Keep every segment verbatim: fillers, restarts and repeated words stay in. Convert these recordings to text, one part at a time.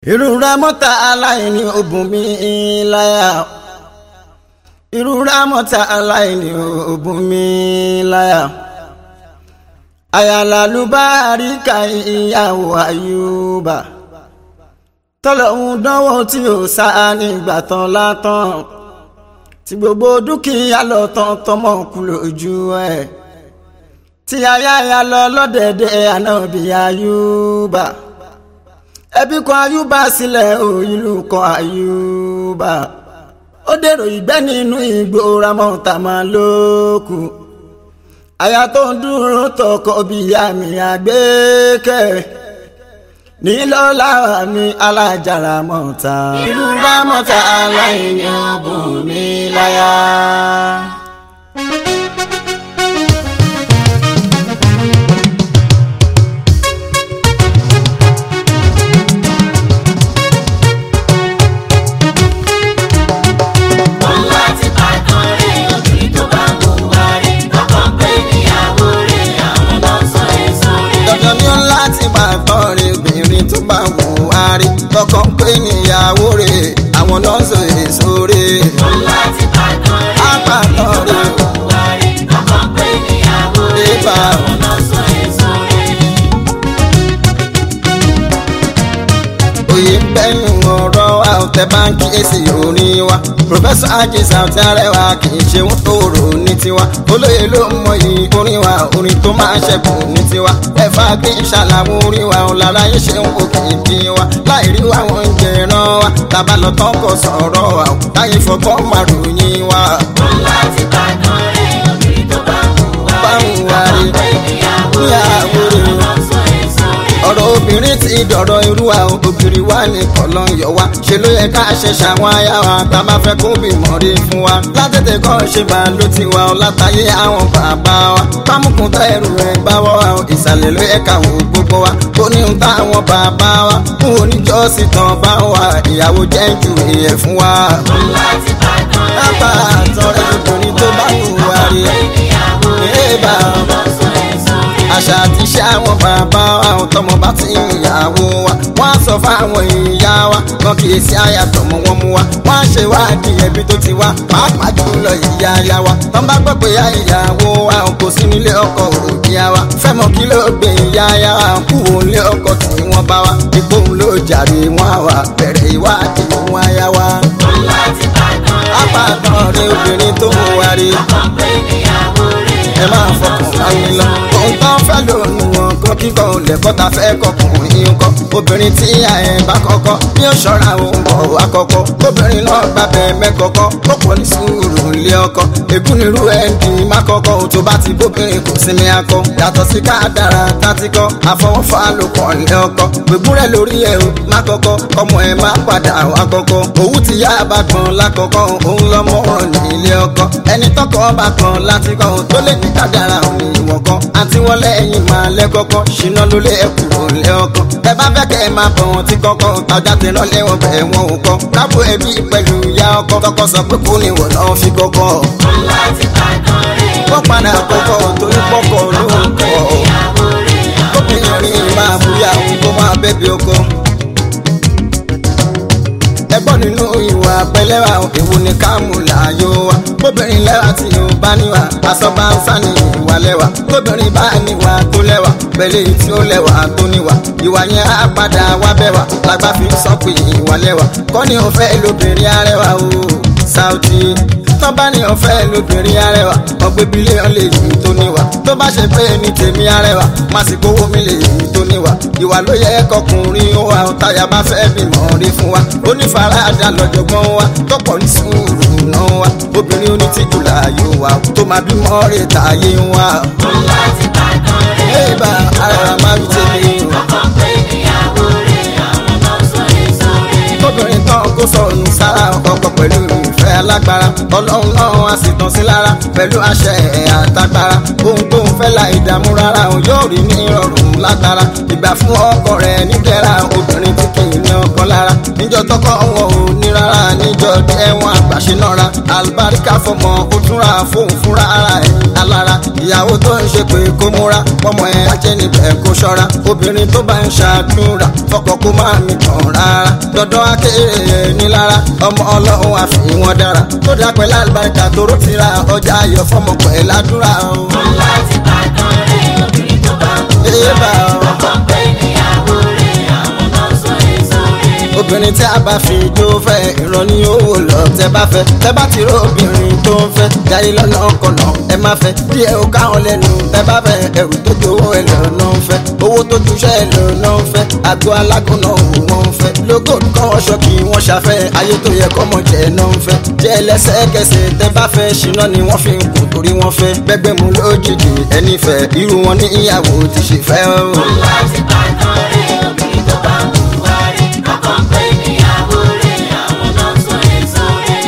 ìrora mọ́ta aláìní òbùn mi láyà ìrora mọ́ta aláìní òbùn mi láyà àyàlálùbáríkà ìyàwó àyùbá tọ́lọ́hun dánwò tí ò sá nígbà tán látàn tí gbogbo dúkìá lọ tán tọmọ kú lójú ẹ̀ tí ayáyá lọ lọ́dẹ̀dẹ̀ ànábì àyùbá ẹbí kọ àyùbá sílẹ̀ òyìnlú kọ àyùbá ó dèrò ìgbẹ́ nínú igbó ramọ́ta máa lókù àyà tó ń dúró tọkọ bí àmì àgbékẹ́ nílọ́lá mi alájàrà mọ́ta ìlú ramọ́ta aláìní òbùn mi láyà. Tọkọ ń pè níyàwó rẹ̀ àwọn náà sọ èso rẹ̀. Wọ́n láti bàtàn rẹ̀ àpàtàn rẹ̀ buhari. Tọkọ ń pè níyàwó rẹ̀ àwọn náà sọ èso rẹ̀. Oyè ń bẹ́nu ọ̀rọ̀ wa ò tẹ báńkì èsì orin wa. Pòfẹ́sọ̀ Àjẹsà ọ̀tí arẹwà kì í ṣe wọ́n tó rò ní tiwa. Olóyè ló ń mọ yìí orin wa orin tó máa ń ṣẹ̀kù ní tiwa. Ẹ̀fà gbé ìṣàlàwọ̀ orin wa ò lára yín ṣe ń wò kì í bí wa. Láì rí wa wọ́n ń jẹran wa. Tàbá lọ tán kò sọ̀rọ̀ wa ò táyé fọgbọ́n máa ròyìn wa. Wọ́n láti bàtàn rẹ̀ obìnrin tó bá wù wá rí. Ọkọ̀ ìyàwó rẹ̀ ọ̀rọ̀ obìnrin ti dọ̀rọ̀ irú wa ògiri wa ní kọ̀lọ́ ń yọ wa ṣe ló yẹ ká ṣe ṣàwọn aya wa tá a bá fẹ́ kó bímọ rí fún wa látètè kọ́ ṣe bá ló ti wa ọ látàyé àwọn bàbá wa pámùkùn tá ẹrù rẹ̀ bá wọ́ wa ìsàlẹ̀ ló yẹ ká wò gbogbo wa ó ní ń tá àwọn bàbá wa fún oníjọ́sìn tán bá wa ìyàwó jẹ́ ju ìyẹ̀ fún wa. lápá àtọ̀rẹ́ obìnrin tó bá wù wá rí ẹ̀ẹ́bà àṣà àti iṣẹ́ àwọn bàbá àwọn tọmọ bá ti ń ìyàwó wa wọ́n á sọ fáwọn ìyá wa kan kì í sí àyàtọ̀mọ́ wọn mú wa wọ́n á ṣe wádìí ẹbí tó ti wá pàápàá jùlọ ìyá ya wa tán bá gbọ́ pé ìyàwó wa kò sí nílé ọkọ òbí wa fẹ́ mọ̀ kí ló gbé ìyá ya wa kú òun lé ọkọ tí wọ́n bá wa ipò òun ló jàre wọn wà bẹ̀rẹ̀ ìwádìí òun aya wa. apàtàn rẹ obìnrin tó mú wa rí ẹ máa fọkàn báyìí lọ òun tán fẹ́ lónìí wọn kan kíkọ́ lẹ́kọ́ ta fẹ́ kọkùnrin kọ́ obìnrin tí ìyá ẹ̀ bá kọ́kọ́ ní ó ṣọ́ra òun bọ̀ wá kọ́kọ́ obìnrin náà gbàbẹ̀ mẹ́kọ́kọ́ ó pọ̀ ní sùúrù ilé ọkọ ègún nírú ẹ̀ ń dín má kọ́kọ́ tó bá ti bóbìnrin kò sinmi akọ yàtọ̀ sí ká dára tátíkọ́ àfọwọ́fà ló kọ́ ilé ọkọ gbẹ̀gún rẹ̀ lórí ẹ̀ o má kọ́kọ́ ọmọ ẹ̀ má padà wá kọ́kọ́ òwú ti yá bá gbọ̀n lákọ́kọ́ òun lọ́mọ ràn ní ilé ọkọ ẹni tọkọ bá gbọ̀n látíkọ́ tó lè ní kádàrá òní ìwọ̀n kan àti wọn lẹ́yìn máa lẹ́kọ́kọ́ ṣìnà ló lé ẹkùrò lé ọkọ ẹ bá fẹ́ kẹ́ ẹ máa bọ̀ wọn tí kọ́kọ́ ọjà tẹ̀rọ lẹ́wọ̀n bẹ̀ wọn ò kọ́ kábò ẹbí pẹ̀lú ìyá ọkọ tọkọ sọ pé kò ní wọ̀n náà fi kọ́kọ́. wọ́n padà kọ́kọ́ torí pọ́kọ́ ló ń kọ́ obìnrin máa búyà òun kó máa bẹ́bí ọkọ ẹgbọ́n nínú ìwà pẹlẹ́wà èwo ni ká mú láàyò wa bóbìnrin lẹ́wà tí ó bá níwà aṣọ bá ń sá ní ìwà lẹ́wà bóbìnrin bá níwà tó lẹ́wà pẹ̀lẹ́ tí ó lẹ́wà tó níwà ìwà yẹn á padà wá bẹ́wà lágbá fi sọ pé ìwà lẹ́wà kọ́ ni ó fẹ́ lóbìnrin arẹwà o Saoty tán bá ní ọ̀fẹ́ lóbìnrin arẹwà ọgbẹ́ bílíọ̀n lè yí tó níwà tó bá ṣe pé ní tèmi arẹwà má sì kówó mi lè yí tó níwà ìwà ló yẹ kọkùnrin ó wà táyà bá fẹ́ bímọ rí fún wa onífaradà lọ́jọ̀gbọ́n wa tó pọ̀ ní sùúrù náà wa obìnrin onítìjú láàyò wa tó máa bímọ rè táyé wa. wọ́n láti bá kan rẹ̀ ẹ̀ bá arẹwà má fi tẹ̀lé o. ọkọ̀ pé ìyàwó rẹ̀ àwọn náà sọ èso rẹ̀. obìnrin tán kó sọnù sára ọkọ pẹ̀lú ìfẹ́ alágbára ọlọ́run náà á sì tàn sí lára pẹ̀lú àṣẹ àtagbára ohun tó ń fẹ́ la ìdààmú rárá òun yóò rí ní ìrọ̀rùn látara ìgbà fún ọkọ rẹ̀ nídẹ̀ra obìnrin tí kì í ní ọkọ lára níjọ́ tọkọ wọn ò ní rárá níjọ́ díẹ̀ wọn àgbàṣe náà ra àlùbáríkà fọmọ ó túnra fóun fúnra ara ẹ̀ alára ìyá ìyàwó tó ń ṣe pé kó múra ọmọ ẹ̀ ajẹ́ níbẹ̀ kó ṣọ́ra obìnrin tó bá ń ṣàdúrà fọkọ kó má mi tàn rárá dandan akéèrè ní lára ọmọ ọlọ́run àfi wọn dára tó dá pẹ̀lú àlùbáríkà tó ró ti ra ọjà ayọ̀ fọmọ pẹ̀lú àdúrà o. ọlá ti bá tán rẹ̀ obìnrin tó bá kú wárí ọkọ pé níyàwó rẹ̀ àwọn náà sọ èso rẹ̀. obìnrin tí a bá fi jó fẹ́ ìran ní owó lọ tẹ bá fẹ́ tẹ bá ti rò obìnrin tó ń fẹ́ jáde lọ́nà kọ̀nà ẹ má fẹ́ díẹ̀ ó káwọn lẹ́nu tẹ bá fẹ́ ẹrù tó jowó ẹ lọ́nà ń fẹ́ owó tó túṣẹ́ ẹ lọ́nà ń fẹ́ àgọ́ alágúnná òun wọn ń fẹ́ lógò kọ́ wọn ṣọ kí wọ́n ṣàfẹ́ ayé tó yẹ kọ́mọ jẹ́ náà ń fẹ́ jẹ́ lẹ́sẹ̀kẹsẹ̀ tẹ bá fẹ́ ṣìnà ni wọ́n fi ń kù torí wọ́n fẹ́ gbẹgbẹ́ mu lójijì ẹni fẹ́ irú wọn ní ìyàwó ti ṣe fẹ́ o. ọlá ti bá tán rẹ̀ obìnrin tó bá kú wárí ọkọ pé níyàwó rẹ̀ àwọn náà sọ èso rẹ̀.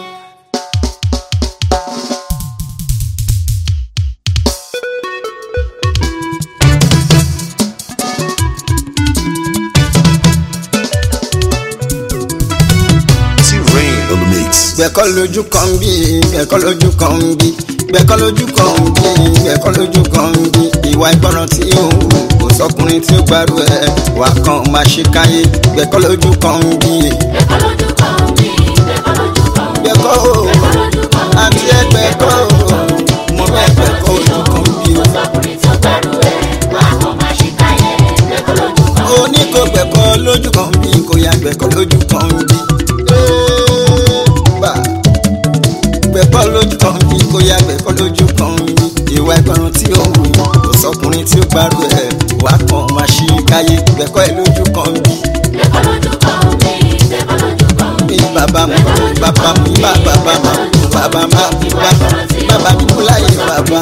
T-Rain on the mix. gbẹ̀kọ́ lójú kan bí gbẹ̀kọ́ lójú kan bí gbẹ̀kọ́ lójú kan bí gbẹ̀kọ́ lójú kan bí ìwà ìgbọràn tí ó ń wù kò sọkùnrin tí ó gbárù ẹ̀ wà kan máa ṣe káyé gbẹ̀kọ́ lójú kan bí. gbẹ̀kọ́ lójú kan bí gbẹ̀kọ́ lójú kan bí gbẹ̀kọ́ o gbẹ̀kọ́ lójú kan bí àti ẹgbẹ̀kọ́ o mo fẹ́ gbẹ̀kọ́ ojú kan bí o. ọkùnrin tí ó gbẹ́rù ẹ̀ wà kọ́ máa ṣe káyé gbẹ̀kọ́ lójú kan ó ní kó gbẹ̀kọ́ lójú kan bí kò yá gbẹ̀kọ́ lójú kan bí. Ẹ́ẹ̀bà. gbẹ̀kọ́ lójú kan bí kò yá gbẹ̀kọ́ lójú kan bí ìwà ìgbọràn tí ó wù kò sọkùnrin tí ó gbárù ẹ̀ wà kan máa ṣe káyé gbẹ̀kọ́ ẹ̀ lójú kan bí. gbẹ̀kọ́ lójú kan bí gbẹ̀kọ́ lójú kan bí. bí bàbá mi bàbá mi bá bàbá ma bàbá ma bí bá bàbá mi kú láyé bàbá.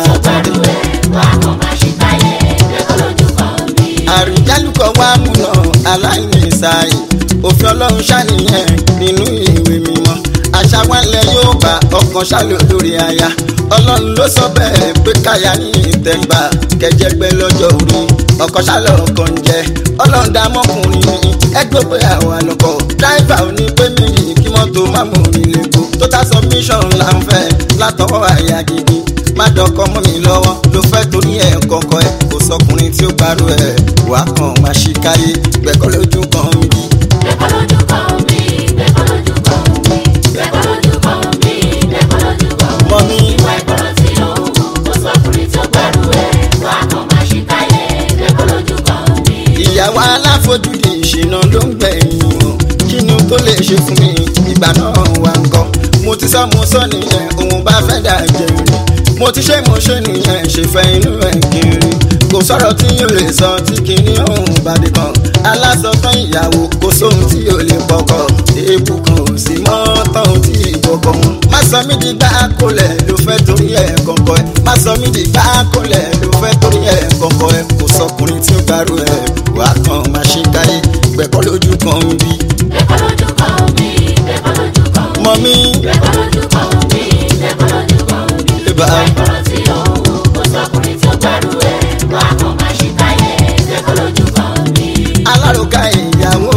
àrùjálùkọ wa múná aláìní ìsàyè òfin ọlọ́run ṣàníyàn nínú ìwé mímọ́ àṣà wálẹ̀ yóò bá ọkàn ṣálò lórí aya ọlọ́run ló sọ bẹ́ẹ̀ pé káyà ní ìtẹ̀gbà kẹjẹgbẹ́ lọ́jọ́ orí ọkàn ṣálò ọkàn jẹ ọlọ́run dá mọ́kùnrin ní ẹgbẹ́ pé àwọn àlọ́kọ̀ dáìbà ò ní pé méjì kí mọ́tò má mú mi lẹ́kọ̀ọ́ total submission là ń fẹ́ látọwọ́ àyà gidi má dọkọ mọ́ mi lọ́wọ́ ló fẹ́ torí ẹ̀ kọ̀ọ̀kọ̀ ẹ̀ kò sọkùnrin tí ó parọ́ ẹ̀ wà kàn máa ṣì káyé gbẹ̀kọ́ lójú kan bí. gbẹ̀kọ́ lójú kan bí gbẹ̀kọ́ lójú kan bí gbẹ̀kọ́ lójú kan bí gbẹ̀kọ́ lójú kan bí. mọ́ mi ìwà ìgbọràn tí ó wù kó sọkùnrin tí ó gbẹ́rù ẹ̀ wà kọ́ máa ṣe káyé gbẹ̀kọ́ lójú kan bí. ìyàwó aláfojúdi ìṣìnà ló ń gbẹ̀yìn o kínú tó lè ṣe fún mi ìgbà náà wà ń kọ́ mo ti sọ mo sọ nìyẹn òun bá fẹ́ dà jẹun mo ti ṣe mo ṣe nìyẹn ṣèfẹ́ inú ẹ̀ kiri kò sọ̀rọ̀ tí yóò lè sọ tí kìíní ọ̀hún bàdé kan alásọtán ìyàwó kò sóhun tí yóò lè pọkọ èébù kan ò sí mọ́ tán tí ìbọ̀kọ̀ mu. má sọ mí di gbá kólẹ̀ ló fẹ́ torí ẹ̀ kọ̀ọ̀kọ̀ ẹ̀ má sọ mí di gbá kólẹ̀ ló fẹ́ torí ẹ̀ kọ̀ọ̀kọ̀ ẹ̀ kò sọkùnrin tí ó gbárù ẹ̀ wà kàn máa ṣe káyé gbẹ̀kọ́ lójú kan bí. gbẹ̀kọ́ lójú kan bí gbẹ̀kọ́ lójú kan bí. mọ́ mi gbẹ̀kọ́ lójú kan bí gbẹ̀kọ́ lójú kan bí. ìbá ìwà ìgbọràn tí ó wù kó sọkùnrin tí ó gbẹ́rù ẹ̀ wà kọ́ máa ṣe káyé gbẹ̀kọ́ lójú kan bí. alárùkà ìyàwó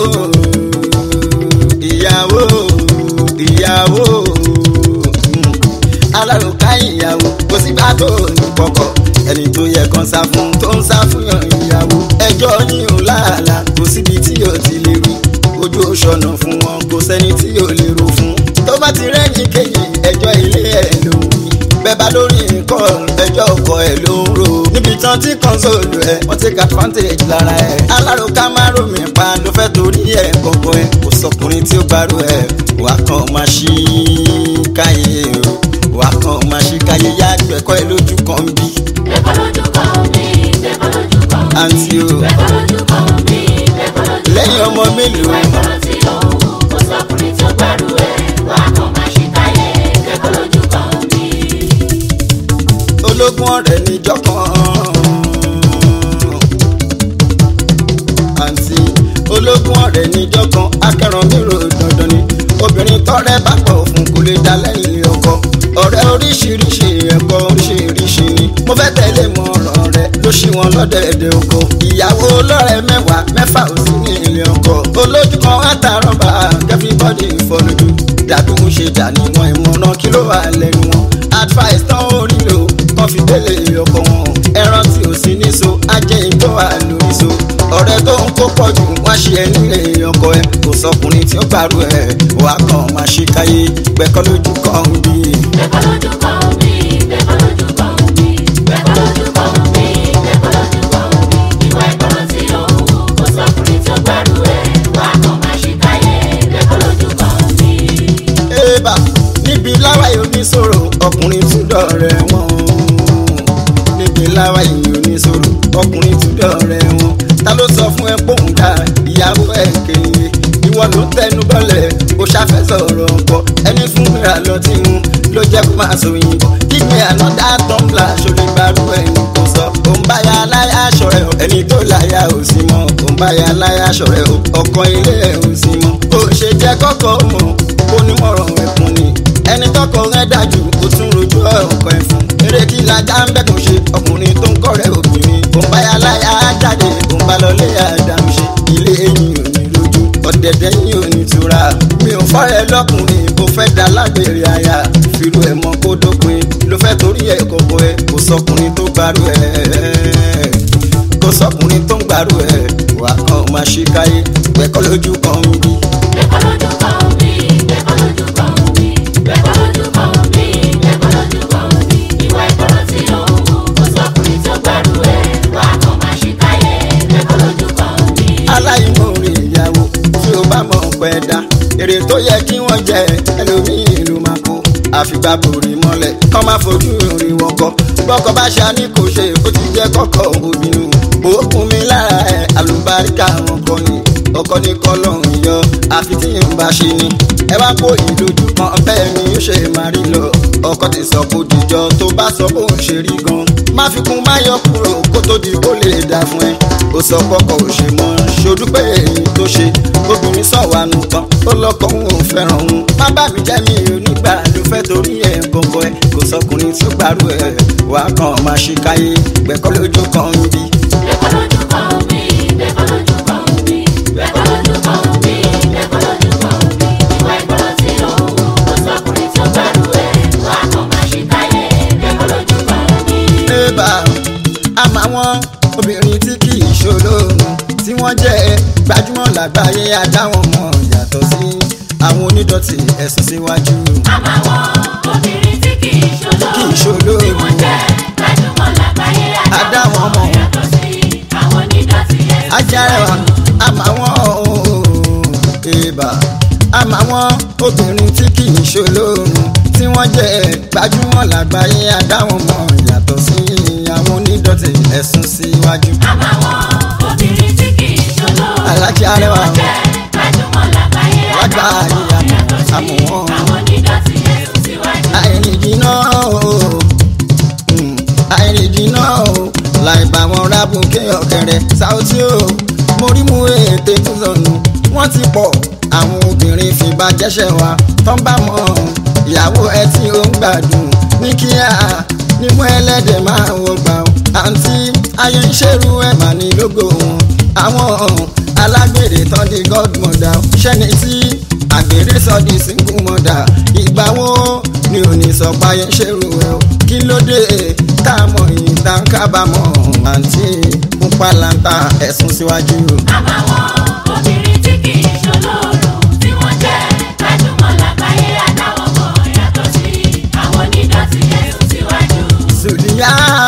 ìyàwó ìyàwó mm. alárùkà ìyàwó kò sí bá tó ní kọ̀kọ̀ ẹni tó yẹ kan sá fún tó ń sá fún yàn ìyàwó ẹjọ́ yín ò láàlà kò síbi tí yóò ti lè rí ojú òṣọ̀nà fún wọn kò sẹ́ni tí yóò lè ro fún tó bá ti rẹ́yìn kéyì ẹjọ́ ilé ẹ̀ ló ń wí bẹ́ẹ̀ bá lórí nǹkan ẹjọ́ ọkọ ẹ̀ ló ń ro níbi tán tí console ẹ̀ wọ́n take advantage lára ẹ̀ alárùkà má rò mí pa ló fẹ́ torí ẹ̀ kọ̀ọ̀kọ̀ ẹ̀ kò sọkùnrin tí ó gbárù ẹ̀ wà kàn máa ṣí káyé o wà kàn máa ṣí káyé yá gbẹ̀kọ́ ẹ̀ lójú kan bí. gbẹ̀kọ́ lójú kan bí gbẹ̀kọ́ lójú kan bí. àǹtí o gbẹ̀kọ́ lójú kan bí gbẹ̀kọ́ lójú kan bí. lẹ́yìn ọmọ mélòó ìwà ìgbọràn tí ó wù kó sọkùnrin tí ó gbẹ́rù ẹ̀ wà kọ́ máa ṣe káyé gbẹ̀kọ́ lójú kan bí. ológun ọ̀rẹ́ níjọ́ kan àǹtí ológun ọ̀rẹ́ níjọ́ kan akẹ́ràn mi rò dandan ni obìnrin tọ́rẹ́ bá pọ̀ fún kò lè dá lẹ́yìn ọkọ ọ̀rẹ́ oríṣiríṣi ẹ̀kọ́ oríṣiríṣi ni mo fẹ́ tẹ̀lé mọ ọ̀rọ̀ rẹ ló ṣí wọn lọ́dẹ̀ẹ̀dẹ̀ oko ìyàwó ọlọ́rẹ̀ mẹ́wàá mẹ́fà ò sí ní ilé ọkọ olójú kan àtàrọ̀ bá everybody fọlójú dàbí mo ṣe dà níwọ̀n ìmọ̀ràn kí ló wà lẹ́nu wọn advice tán orí lò kàn fi délé ọkọ wọn ẹran tí ò sí níṣó ajẹ́ ìgbọ́ àlùmíṣó ọ̀rẹ́ tó ń kó pọ̀ jù wá ṣe ẹ nílé ọkọ ẹ kò sọkùnrin tí ó gbàrú ẹ wà kàn máa ṣe káyé gbẹ̀kọ́ lójú kan bí. gbẹ̀kọ́ lójú kan bí gbẹ̀kọ́ lójú kan bí gbẹ̀kọ́ lójú kan bí gbẹ̀kọ́ lójú kan bí ìwà ìgbọràn tí ó ń wù kò sọkùnrin tí ó gbàrú ẹ wà kàn máa ṣe káyé gbẹ̀kọ́ lójú kan bí. ébà níbi láwàyè oníṣòro ọkùnrin tún dọ̀rẹ́ wọn níbi láwàyè oníṣòro ọkùnrin tún dọ̀rẹ́ wọn ta ló sọ fún ẹ pòun dá ìyàwó ẹ kéye ìwọ ló tẹnu bọ́lẹ̀ ó ṣàfẹ́ sọ̀rọ̀ ọkọ ẹni fún mìíràn lọ tí ń ló jẹ́ kó máa sọ òyìnbó kíkẹ́ àná dá tọ́ḿbìlà ṣọlẹ̀ gbàrú ẹni tó sọ òun bá ya láyà aṣọ rẹ ẹni tó láyà ò sí mọ́ òun bá ya láyà aṣọ rẹ ọkọ ilé ẹ ò sí mọ́ ó ṣe jẹ́ kọ́kọ́ mọ́ onímọ̀ràn ẹ̀kún ni ẹni tọkọ rẹ dájú ó tún rojú ọkọ ẹ fún eré kí lajá ń bẹ́kùn ṣe ọkùnrin tó ń kọ́ rẹ obìnrin òun bá ya láyà jáde òun bá lọ lé àdàmú ṣe ilé ẹ̀yìn ò ní lójú ọ̀dẹ̀dẹ̀ yìí ò ní tura mi ò fọ́rẹ̀ lọ́kùnrin kò fẹ́ dá lágbèrè àyà fìlú ẹ̀ mọ́ kó dópin ló fẹ́ torí ẹ̀ kọ̀kọ̀ ẹ̀ kò sọkùnrin tó gbárù ẹ̀ kò sọkùnrin tó ń gbárù ẹ̀ wà kàn máa ṣe káyé gbẹ̀kọ́ lójú kan ń bí. gbẹ̀kọ́ lójú kan bí gbẹ̀kọ́ lójú kan bí gbẹ̀kọ́ lójú kan bí gbẹ̀kọ́ lójú kan bí ìwà ìgbọràn tí ó ń wù kò sọkùnrin tí ó gbàrú ẹ wà kàn máa ṣe káyé gbẹ̀kọ́ lójú kan bí. aláìmoore ìyàwó tí ó bá mọ̀ pẹ́ dá èrè tó yẹ kí wọ́n jẹ ẹlòmíì ló máa kó àfìgbà bòrè mọ́lẹ̀ kọ́ máa fojú rí wọn kọ́ bọ́kọ bá ṣe ní kò ṣe ó ti jẹ́ kọ́kọ́ obìnrin òkun mi lára ẹ̀ àlùbáríkà wọn kọ́ ni ọkọ ní kọ́lọ́hún yọ àfi tí n bá ṣe ni ẹ wá kó ìdojú kan bẹ́ẹ̀ ni ó ṣe máa rí lọ ọkọ ti sọ kó dìjọ tó bá sọ bó ń ṣe rí gan má fi kún má yọ kúrò kó tó di kó lè dà fún ẹ ó sọ kọkọ ò ṣe mọ ṣodúpẹ́ èyí tó ṣe obìnrin sọ̀wánu tán ó lọ́kọ òun ò fẹ́ràn òun má bá mi jẹ́ mi ò nígbà ló fẹ́ torí ẹ̀ gbọ̀ngàn ẹ̀ kò sọkùnrin tí ó gbàrú ẹ̀ wà á kàn máa ṣe káyé gbẹ̀kọ́ lójú kan ń bí. gbẹ̀kọ́ lójú kan bí gbẹ̀kọ́ lójú kan bí gbẹ̀kọ́ lójú kan bí gbẹ̀kọ́ lójú kan bí ìwà ìgbọràn tí ó ń wù kò sọkùnrin tí ó gbàrú ẹ wà kàn máa ṣe káyé gbẹ̀kọ́ lójú kan bí. ébà àmọ́ àwọn obìnrin tí kì í ṣolóòrùn tí wọ́n jẹ́ gbajúmọ̀ lágbàáyé adáwọn mọ̀ yàtọ̀ sí àwọn onídọ̀tí ẹ̀sùn síwájú. àmọ́ àwọn obìnrin tí kì í ṣolóòrùn tí wọ́n jẹ́ gbajúmọ̀ lágbàáyé adáwọn mọ̀ yàtọ̀ sí àwọn onídọ̀tí ẹ̀sùn síwájú. ajárẹwà àmọ́ àwọn ébà àmọ́ àwọn obìnrin tí kì í ṣolóòrùn tí wọ́n jẹ́ gbajúmọ̀ lágbàáyé adáwọn mọ̀ yàtọ̀ sí àwọn onídọ̀tí ẹ̀sùn síwájú. àmọ́ àwọn obìnrin tí kì í ṣolóòrùn alájí arẹwà tí wọ́n jẹ́ gbajúmọ̀ lágbàáyé adáwọn mọ̀ yàtọ̀ sí àwọn onídọ̀tí ẹ̀sùn síwájú. àìrìnjìnà o àìrìnjìnà o láì bá wọn rábùn kéèyàn kẹrẹ Saoty o mórí mú ètè tó sọnù wọ́n ti pọ̀ àwọn obìnrin fìbá jẹ́ṣẹ̀ wa tán bá mọ̀ ìyàwó ẹ tí ó ń gbádùn ní kíá nímú ẹlẹ́dẹ̀ máa wọ gbà ó àǹtí ayé ń ṣerú ẹ̀ mà ní lógo wọn àwọn alágbèrè tán di godmother ṣẹ́ni tí àgbèrè sọ di single mother ìgbà wo ni ò ní sọ páyé ń ṣerú ẹ̀ o kí ló dé tá a mọ̀ yìí tá a kábàámọ̀ àǹtí pupa lanta ẹ̀sùn síwájú. àmọ́ àwọn obìnrin tí kì í ṣolóòrùn tí wọ́n jẹ́ gbajúmọ̀ lágbàáyé adáwọn mọ̀ yàtọ̀ sí àwọn onídọ̀tí ẹ̀sùn síwájú. Sùlíyà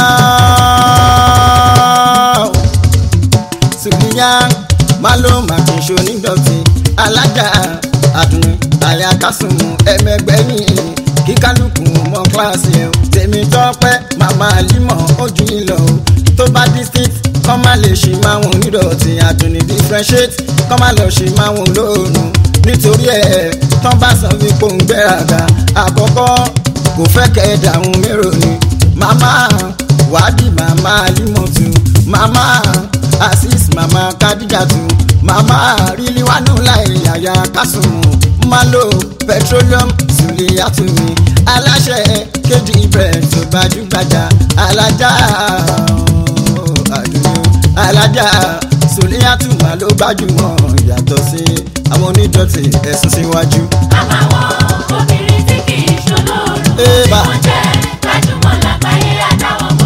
Sùlíyà má ló má kì í ṣe onídọ̀tí alájà àdùn àyà kásùnmù ẹ̀mẹgbẹ́yìn kí kálukú mọ kíláàsì ẹ̀ tèmi tọ́pẹ́ màmá límọ̀ ojú ìlọ o tó bá district kọ́ má lè ṣì máa wọn onídọ̀tí àdùn ní differentiate kọ́ má lọ ṣì máa wọn olóòrùn nítorí ẹ̀ tán bá sọ wípé òun gbéraga àkọ́kọ́ kò fẹ́ kẹ́ ẹ̀ dàrún mérò ni màmá wádìí màmá límọ̀tù màmá asis màmá kadijatu màmá ríliwánú láì yàyà kásùnmù malo petroleum Sùlíyàtúmi aláṣẹ kejì ibẹ̀ tó gbajúgbajà alájà àdúgbò alájà Sùlíyàtúmá ló gbajúmọ̀ yàtọ̀ sí àwọn onídọ̀tí ẹ̀sùn síwájú. àmọ́ àwọn obìnrin tí kì í ṣolóòrùn tí wọ́n jẹ́ gbajúmọ̀ lágbàáyé adáwọn mọ̀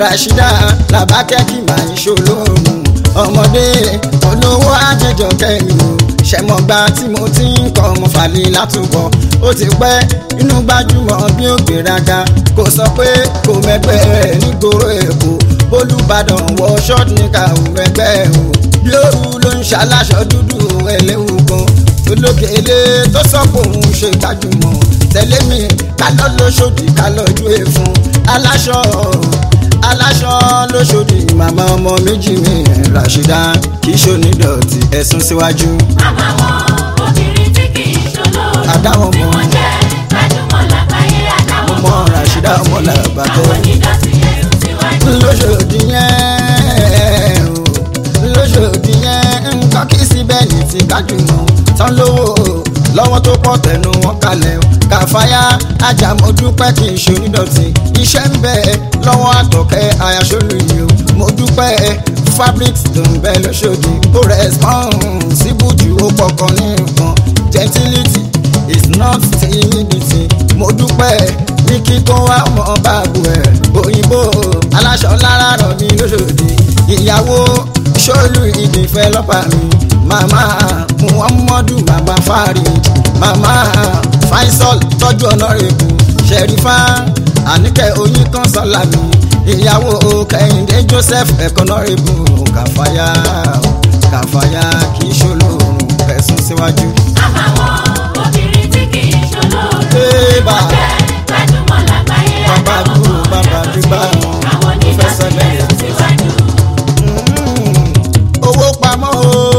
Rashida Làbákẹ́ kì máa ń ṣolóòrùn ọmọdé olówó àjẹjọ kẹyìn o ṣẹmọgbà tí mo ti ń kọ ọmọ fàlẹ látúbọ ó ti pẹ́ inú gbajúmọ̀ bí ó gbéraga kò sọ pé kò mẹgbẹ́ rẹ̀ nígboro Èkó Olúbàdàn wọ ṣọ́ọ̀tì níka ò mẹgbẹ́ o bí òru ló ń ṣaláṣọ dúdú ẹlẹ́wù kan olókèlè tó sọ pé òun ṣe gbajúmọ̀ tẹ̀lé mi kálọ́ lóṣòdì kálọ́ ojú èèfún aláṣọ aláṣọ lóṣòdì màmá ọmọ méjì mi Rashida kì í ṣonídọ̀tí ẹ̀sùn síwájú. màmá wọn obìnrin tí kì í ṣolóòrùn Adáwọn tí mọ̀. wọ́n jẹ́ gbajúmọ̀ lágbàáyé adáwọn Ọmọ Rashida ọmọ Làbákẹ́. àwọn onídọ̀tí ẹ̀sùn síwájú. lóṣòdì yẹn o lóṣòdì yẹn nǹkan kì í síbẹ̀ ní ti gbajúmọ̀ tán lówó lọ́wọ́ tó pọ̀ tẹnu wọn kalẹ̀ Kàfáyà Àjàmọ̀dúpẹ́ kì í ṣonídọ̀tí iṣẹ́ ń bẹ lọ́wọ́ Àtọ̀kẹ́ Ayáṣọ́lù yìí o mo dúpẹ́ fabrics tó ń bẹ lóṣòdì ó responsible jù ó pọkàn ní nǹkan gentility is not timidity mo dúpẹ́ ní kíkọ́ wa mọ́ báàbò ẹ̀ òyìnbó aláṣọ lára rọ̀ mí lóṣòdì ìyàwó ṣọ́ọ̀lù ìdìfẹ́ lọ́pà mi màmá muhammadu bàbá fárí màmá faisal tọ́jú ọ̀nàrẹ́bù ṣẹ̀rífà àníkẹ́ oyin kan sọ́la mi ìyàwó kẹ́hìndé joseph ẹ̀kọ́nàrẹ́bù Kàfáyà Kàfáyà kì í ṣolóòrùn ẹ̀sùn síwájú. màmá wọn obìnrin tí kì í ṣolóòrùn Ébà. tí wọ́n jẹ́ gbajúmọ̀ lágbàáyé Bàbá adáwọn dúró, bàbá dúró, àwọn Professor onídọ̀tí Bẹ́ẹ̀. ẹ̀sùn síwájú. owó pamọ́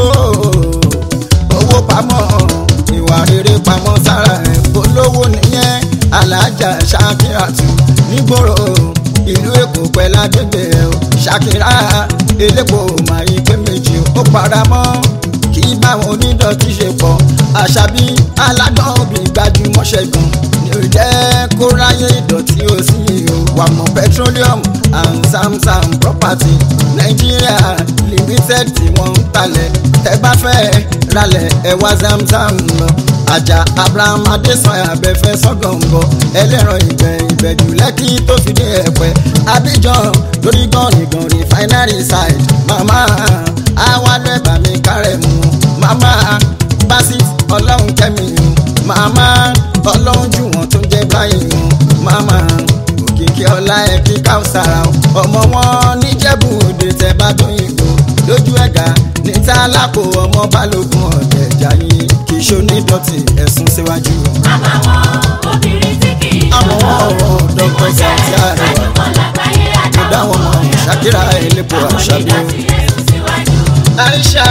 o owó pamọ́ ìwà rere pamọ́ sára ẹ̀ olówó nìyẹn Alájà Ṣakírátù nígboro ìlú Èkó pẹ̀lú agbègbè ẹ̀ o Ṣakírá elépo máa yí pé méjì ó paramọ́ kì í báwọn onídọ̀tí ṣe pọ̀ Àṣàbí aládùn òbí gbajúmọ̀ Ṣẹ́gun ní ò jẹ́ kó ráyè ìdọ̀tí ó sì o wà mọ́ petroleum and samsam property Nàìjíríà limited tí wọ́n ń talẹ̀ tẹ́ bá fẹ́ ralẹ̀ ẹ wá zamzam lọ Àjà Abraham Adésanya abẹ́fẹ́ sọ́gọ̀ǹgọ̀ ẹlẹ́ran ìgbẹ́ ìbẹ̀jù Lẹ́kì tó fi dé Ẹ̀pẹ́ Abidjan lórí gànìgàn refinery side mama awalẹ̀ bàmí kárẹ̀ mu mama basit ọlọ́run kẹ́mi mu mama ọlọ́run jù wọ́n tó ń jẹ́ báyìí mu mama òkìkí ọlá ẹ̀kí káùsára ọmọ wọn níjẹ̀bú òde tẹ́ bá tó yìnbó lójú ẹ̀gá níta alákò ọmọ balógun ọ̀dẹ̀ jayé kì í ṣonídọ̀tí ẹ̀sùn síwájú. màmá wọn obìnrin tí kì í àwọn ṣolóòrùn ọ̀rọ̀ tí dọ́kítọ̀ wọ́n jẹ́ Sàtì Àrẹwà gbajúmọ̀ lágbàáyé kò dá wọn adáwọn mọ̀ Ṣakírá elépo àwọn Àṣàbí o. onídọ̀tí ẹ̀sùn síwájú. Aisha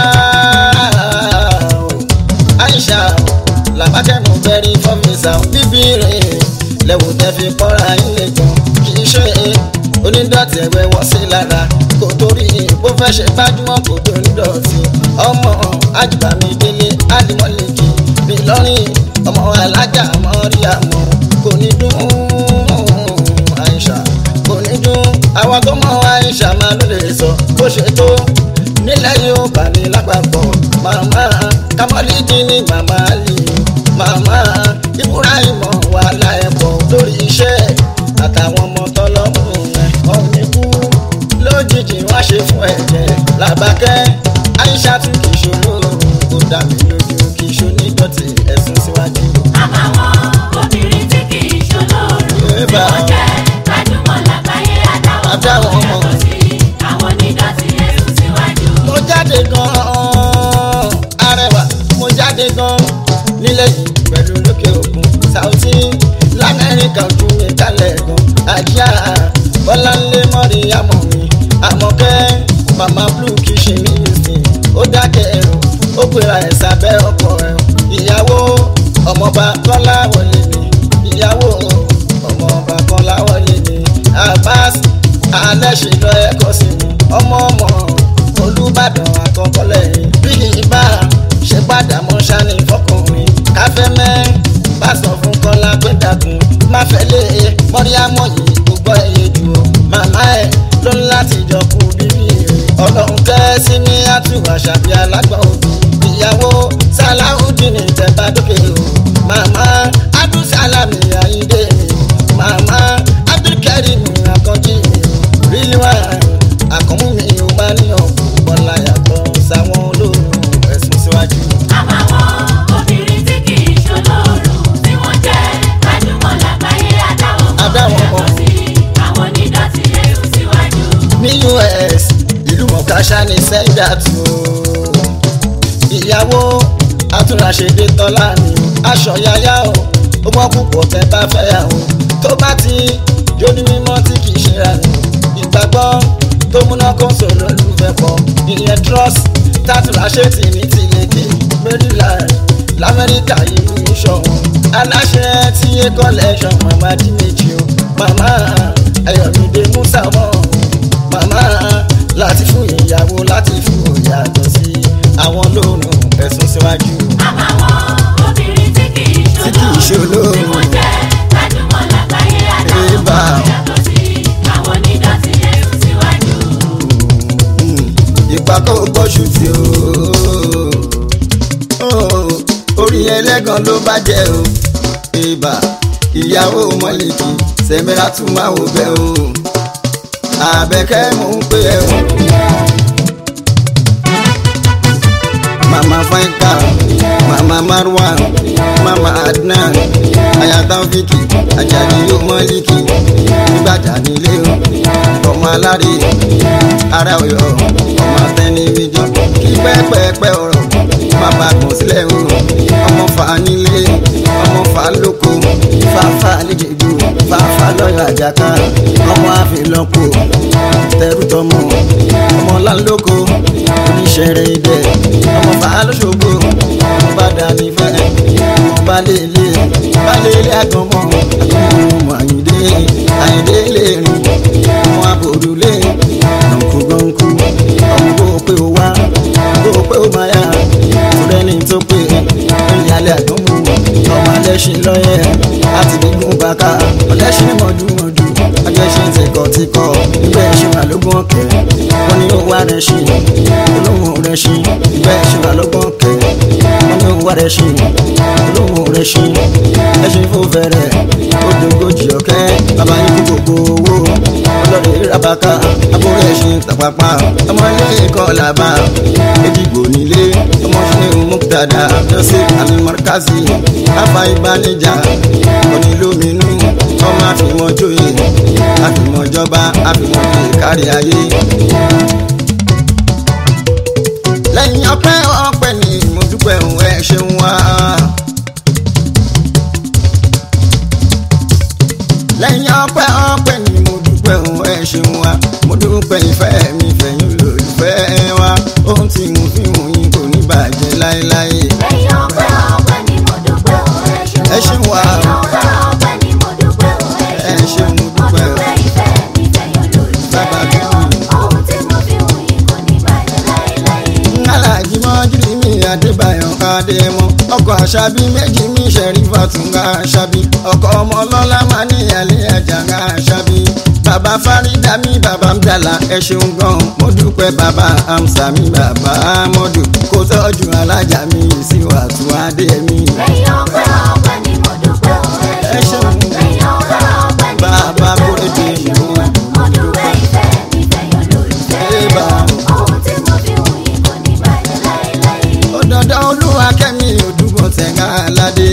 Aisha Làbákẹ́ mo bẹ̀rẹ̀ fọ́mísà bíbí rẹ̀ lẹ́wù tẹ́ fi kọ́ra ilé gan kì í ṣe onídọ̀tí ẹ̀wẹ̀ wọ́ sí lára kò torí bó fẹ́ ṣe gbájúmọ́ kò tó nídọ̀tí ọmọ Àjùbámi Délé Àdìmọ́lẹ́kì mi lọ́rìn ọmọ alájà mọ́rí àmọ́ kò ní dún Aisha kò ní dún àwọn tó mọ Aisha máa ló lè sọ bó ṣe tó nílẹ̀ yóò bá ní lápapọ̀ màmá Kamọ́lídì ní màmá lì màmá Ibrahim wàhálà ẹ̀pọ̀ lórí iṣẹ́ àtàwọn ọmọ tọ́lọ́mù ẹ̀ ọ̀hún kú lójijì wá ṣe fún ẹ̀jẹ̀ Làbákẹ́ Aisha tún kì í ṣolóòrùn kò dá mi lójú kì í ṣonídọ̀tí ẹ̀sùn síwájú. màmá wọn obìnrin tí kì í ṣolóòrùn tí Ébà. wọ́n jẹ́ gbajúmọ̀ lágbàáyé Adáwọn adáwọn ọmọ. ọmọ àwọn onídọ̀tí ẹ̀sùn síwájú. mo jáde gan-an Arẹwà mo jáde gan-an nílẹ̀ yìí pẹ̀lú lókè òkun Saudi lamẹ́ríkà ojú mi kálẹ̀ gan Àjíà Bọ́láńlé mọ́rí àmọ́ mi Àmọ̀kẹ́ mama blue kì í ṣe mí ìsìn ó dákẹ́ ẹ̀rù ó gbéra ẹ̀ sábẹ́ ọkọ ẹ̀ ìyàwó ọmọọba Kọ́lá wọlé mi ìyàwó ọmọọba Kọ́lá wọlé mi Abbas alẹ́ ṣe lọ ẹ̀kọ́ sí mi ọmọ ọmọ Olúbàdàn àkọ́kọ́ lẹ́yìn bí ìbá ṣe padà mọ́ ṣáni fọkùnrin káfẹ́ mẹ́ bá sọ fún Kọ́lá pé dàkún má fẹ́ lé mọ́ríámọ́ yìí kò gbọ́ ẹ̀yẹ jù ọ́ màmá ẹ̀ ló ń láti jọ kú bíbí rẹ̀ ọlọ́run kẹ́ sí ní àtúwà Àṣàbí alágbà òbí ìyàwó Sàláùdín ní tẹ̀bádókè o màmá Abdulsalami Ayíndé mi màmá Abdulkarim Akànjí mi o Rilwan kàṣà ní sẹ́ńdà tó ìyàwó àtúnraṣedé tọ́lá mi aṣọ yáyá o ó gbọ́ púpọ̀ tẹ́ bá fẹ́ yà o tó bá ti jóní mímọ́ tí kì í ṣe ra ni ìgbàgbọ́ tó múná kó ń sọ̀rọ̀ lùfẹ́ pọ̀ ìyẹn trust tátúnraṣe tì ní tìlẹ̀kẹ̀ Maryland lamẹ́ríkà ìlú ìṣọ̀wọ̀n aláṣẹ tí a collection mama di méjì o mama Ayọ̀mídé Musa mọ́ mama láti fún ìyàwó láti fún ìyàtọ̀ sí àwọn lóòrùn ẹ̀sùn síwájú. àbáwọn obìnrin tí kì í ṣolóòrùn tí wọ́n jẹ́ gbajúmọ̀ lágbàáyé àtàwọn ìyàtọ̀ sí àwọn onídọ̀tí ẹ̀sùn síwájú. ìpàkọ́ gbọ́sù tí o orí ẹlẹ́gàn ló bá jẹ́ o ìbà ìyàwó mọ́lìkì sẹ́mẹ́rà tún máa wò bẹ́ o àbẹ̀kẹ́ mò ń pè ẹ́ o. mama Faika mama Marwa mama Adnan ayatafiki Ajani yóò mọ́lìkì nígbàjà nílé o ọmọ aláre ara Ọ̀yọ́ ọmọ tẹni méjì kí pẹ́pẹ́pẹ́ ọ̀rọ̀ má bàgbọ́n sílẹ̀ o ọmọ fà nílé ọmọ fà lóko fàáfà lẹ́jẹ̀gbò fàáfà lọ́yọ̀ àjàká ọmọ àfìlọ́pọ̀ tẹrù tọmọ ọmọ lálóko oníṣẹ́rẹ́ idẹ ọmọ fà lóṣogbo ọmọ bá dání fẹ́ ọmọ bá lélẹ̀ bá lélẹ̀ àgọ́mọ́ ọmọ àyíndé àyíndé lè rìn ọmọ àbòrúlé gbọ̀nkú ọmọ bó pé ó wá bó pé ó máa yá fúrẹ́ni tó pé ìyálẹ̀ àgbọ̀mù ọmọ alẹ́ṣin lọ́yẹ̀ àti gbígun bàkà ọlẹ́ṣin mọ̀dúmọ̀dú ajẹ́ṣin tìkọ̀tìkọ̀ ìgbẹ́ ìṣin àlógún ọ̀kẹ́ wọn ni ó wá rẹ̀ ṣin olóhùn rẹ̀ ṣin ìgbẹ́ ìṣin àlógún ọ̀kẹ́ wọn ni ó wá rẹ̀ ṣin olóhùn rẹ̀ ṣin ẹṣin fún fẹ́rẹ̀ odògójì ọ̀kẹ́ bàbá yín kú gbogbo owó ọlọ́rẹ̀ rabaka abúrẹ́ ẹṣin tàpápá ọmọ ilé ẹ̀kọ́ làbá Èjìgbò nílé ọmọ ṣẹ́yìn mọ́kútàdá jọ́sẹ̀ alimọ́kásì afa ìbánijà onílóminú ọmọ àfìmọ́jòyè àfìmọ́jọba àfìmọ́jòyè kárí ayé. lẹ́yìn ọpẹ́ ọpẹ́ ni mo dúpẹ́ òun ẹ ṣeun wá. lẹ́yìn ọpẹ́ ọpẹ́ ni mo dúpẹ́ òun ẹ ṣeun wá. mo dúpẹ́ ìfẹ́ mi fẹ̀yìn olólùfẹ́ wa ohun tí mo fi hùn yín kò ní bàjẹ́ láéláé. lẹ́yìn ọpẹ́ ọpẹ́ ni mo dúpẹ́ òun ẹ ṣeun wá. lẹ́yìn ọpẹ́ ọpẹ́ ni mo dúpẹ́ òun ẹ ṣeun wá. mo dúpẹ́ ìfẹ́ mi fẹ̀yìn olólùfẹ́ wa ohun tí mo fi hùn yín kò ní bàjẹ́ láéláé. Aláàjì Mọ́júrì mi Adébáyọ̀ Adémọ́ ọkọ̀ Àṣàbí méjì mi Ṣẹ̀rífà tún ga Àṣàbí ọkọ̀ ọmọ ọlọ́lá máa ní ìyàlẹ́ ẹ̀jà ga Àṣàbí bàbá Fárídà mi bàbá Mdàlá ẹ ṣeun gan mo dúpẹ́ bàbá Amsa mi bàbá Mọ́dù kó tọ́jú alájà mi Síwàtú Adé mi. lẹ́yìn ọpẹ́ ọpẹ́ ni mo dúpẹ́ òun ẹ ṣeun wá. lẹ́yìn ọpẹ́ ọpẹ́ ni mo bàbá dúpẹ́ òun Kóredé ẹ mi. ṣeun wá. mo dúpẹ́ ìfẹ́ mi fẹ̀yìn olólùfẹ́ wa ohun tí mo fi hùn yín kò ní bàjẹ́ láéláé. Òdòdó Olúwa kẹ́mi òdúgbò tẹ̀gá aládé.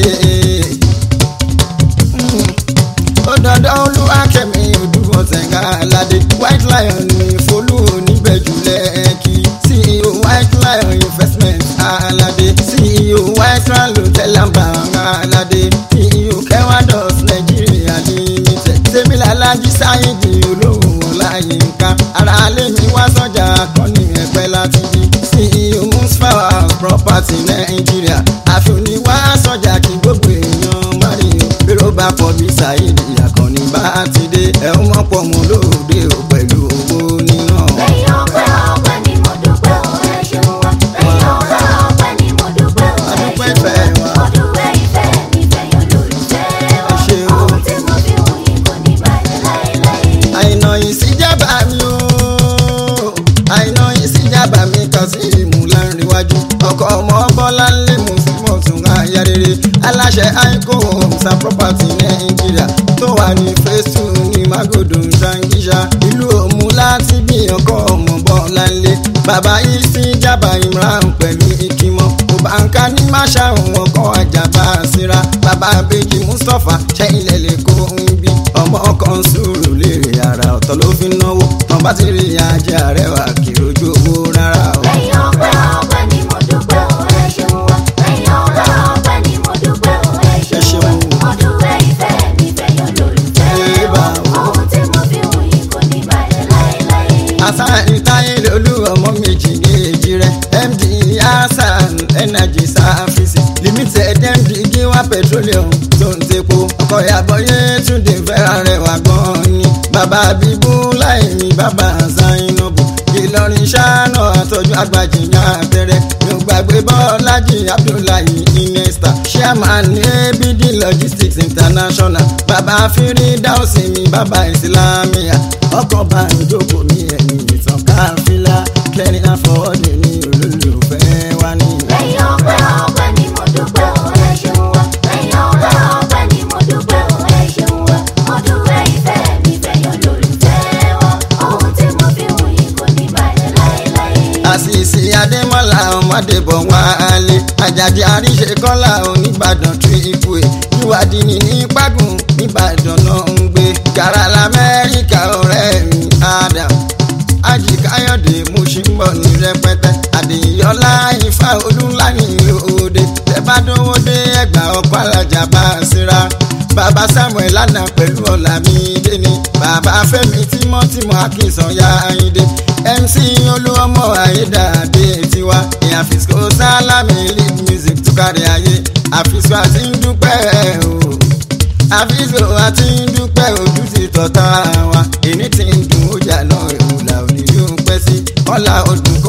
Òdòdó Olúwa kẹ́mi òdúgbò tẹ̀gá aládé. White Lion ní Folú oníbẹ̀jú lẹ́ẹ̀kì. C E O White Lion Investment aládé. C E O White Lion Hotel aládé. C E O Kewados Nigeria Limited. Tèmílà Alájí Sáyidì olóhùn Ọláyínká. Ara alẹ́ mi wá sọ́jà akọni ẹ̀pẹ́ láti bí. C E O Musfawa Property Nigeria. Àfihàn wá sọ́jà kí gbogbo èèyàn Mario. Bírò bá pọ̀ bí Sáyidì Àkànní bá ti dé. Ẹ ó mọ̀ pọ̀ mọ́ lóde o pẹ̀lú owó níná. lẹ́yìn ọpẹ́ ọpẹ́ ni mo dúpẹ́ òun ẹ ṣeun wá. lẹ́yìn ọpẹ́ ọpẹ́ ni mo dúpẹ́ òun ẹ Adúpẹ́ ṣeun ìfẹ́ wá. wa. mo dúpẹ́ ìfẹ́ mi fẹ̀yìn olólùfẹ́ wa ṣé o. ohun tí mo fi hùn yín kò ní bàjẹ́ láéláé. Àìnà ìsíjàbá mi o àìnà ìsíjàbá mi kàn sí ìmúlárinwájú ọkọ ọmọ Bọ́lá ńlẹ mùsùlùmọ́ tún ayá rere aláṣẹ àìkó homesa property Nàìjíríà tó wà ní phase two ní Magodo Ṣàngíṣà ìlú Òmu láti bí ọkọ ọmọ Bọ́lá ńlẹ bàbá ìsíjàbá Imran pẹ̀lú ìkímọ́ òbáǹkà ní máṣá òun ọkọ àjàbá síra bàbá Bèjì Mustapha ṣẹ́yìn lẹ́lẹ́ kó ń bí ọmọ kan sùúrù lérè ara ọ̀tọ̀ ló fi náwó wọn bá ti rí ajé àrẹwà kí rojú owó àsáyìn táyé lolú ọmọ méjì méjì rẹ̀ M D Hasan Energy Services Limited M D Giwa Petroleum tó ń tepo ọkọ̀ ìyàbọ̀yé túnde fẹ́ràn rẹ̀ wà gan-an ni bàbá bíbú láìní bàbá Zainabu Ìlọrin ṣáná àtọ́jú àgbàjìyàn àbẹ̀rẹ̀ mi ò gbàgbé Bọ́lájì Abdullahi Inesta chairman ní A B D Logistics International bàbá Fírídáùsì mi bàbá Ìsìlámíà ọkọ̀ bá ń jókòó ní ẹ̀yìn ìtàn káfílà clearing and forwarding ní olólùfẹ́ wa ní. lẹ́yìn ọpẹ́ ọpẹ́ ni mo dúpẹ́ o ẹ ṣeun wa lẹ́yìn ọpẹ́ ọpẹ́ ni mo dúpẹ́ o ẹ ṣeun wa mo dúpẹ́ ìfẹ́ mi fẹ̀yọ̀ lólùfẹ́ wa ohun tí mo fi hùn yìí kò ní bàjẹ́ láéláé. Àṣìṣe Adémọ́lá ọmọdébọ̀ wálé Àjàdí àríṣe kọ́lá oníbàdàn triple a ìwádìí ní ní pàgùn níbàdàn náà ń gbé gàrà lamẹ́ríkà ọ̀rẹ́ mi Adam Ají Káyọ̀dé mo ṣì ń bọ̀ ní rẹpẹtẹ Adéyọlá Ifá Olúńláyìn lóde tẹ́bádówó dé Ẹ̀gbá ọkọ̀ alájà bá a síra bàbá Samuel lánàá pẹ̀lú Ọlámídé ni bàbá Fẹ́mi tímọ́tímọ́ Akínsànyà Àyìndé M C Olúọmọ Ayédáadé tiwa ìyá Fisco Sálámì lead music tó kárí ayé Àfisco àti ń dúpẹ́ o Àfisco àti ń dúpẹ́ ojú ti tọ̀tà wa èní tí ń dùn ó jà náà ìhùlà òní yóò pẹ́ sí kọ́lá odùn